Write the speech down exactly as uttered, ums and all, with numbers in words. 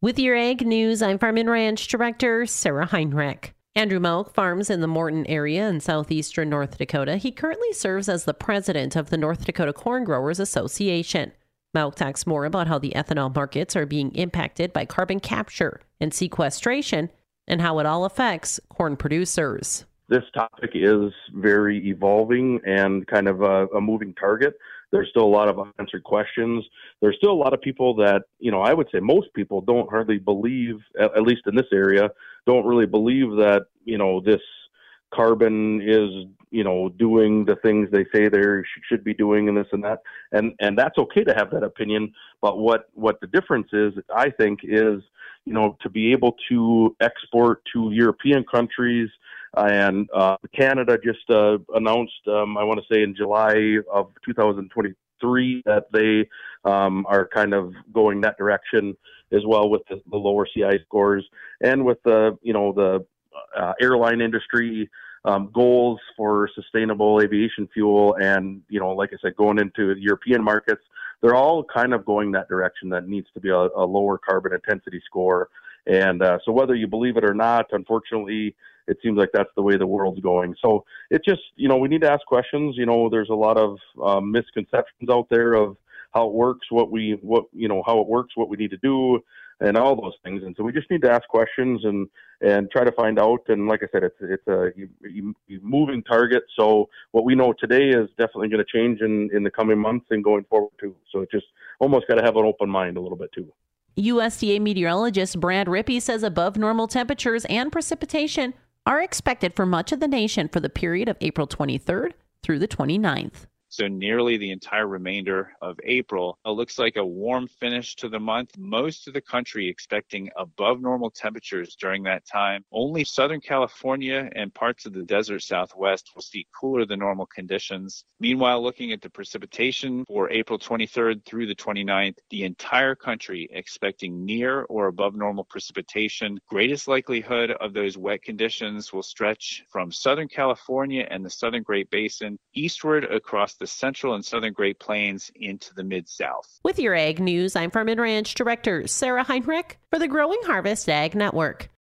With your Ag News, I'm Farm and Ranch Director Sarah Heinrich. Andrew Mauch farms in the Morton area in southeastern North Dakota. He currently serves as the president of the North Dakota Corn Growers Association. Mauch talks more about how the ethanol markets are being impacted by carbon capture and sequestration and how it all affects corn producers. This topic is very evolving and kind of a, a moving target. There's still a lot of unanswered questions. There's still a lot of people that, you know, I would say most people don't hardly believe, at, at least in this area, don't really believe that, you know, this carbon is, you know, doing the things they say they should be doing and this and that. And and that's okay to have that opinion. But what, what the difference is, I think, is, you know, to be able to export to European countries. And uh, Canada just uh, announced, um, I want to say in July of two thousand twenty-three, that they um, are kind of going that direction as well with the, the lower C I scores and with the, you know, the uh, airline industry um, goals for sustainable aviation fuel. And, you know, like I said, going into European markets, they're all kind of going that direction that needs to be a, a lower carbon intensity score. And uh, so whether you believe it or not, unfortunately, it seems like that's the way the world's going. So it just, you know, we need to ask questions. You know, there's a lot of um, misconceptions out there of how it works, what we, what, you know, how it works, what we need to do, and all those things. And so we just need to ask questions and, and try to find out. And like I said, it's, it's a moving target. So what we know today is definitely going to change in, in the coming months and going forward too. So it just almost got to have an open mind a little bit too. U S D A meteorologist Brad Rippey says above normal temperatures and precipitation are expected for much of the nation for the period of April twenty-third through the twenty-ninth. So nearly the entire remainder of April. It looks like a warm finish to the month. Most of the country expecting above normal temperatures during that time. Only Southern California and parts of the desert Southwest will see cooler than normal conditions. Meanwhile, looking at the precipitation for April twenty-third through the twenty-ninth, the entire country expecting near or above normal precipitation. Greatest likelihood of those wet conditions will stretch from Southern California and the Southern Great Basin eastward across the Central and Southern Great Plains into the Mid-South. With your Ag News, I'm Farm and Ranch Director Sarah Heinrich for the Growing Harvest Ag Network.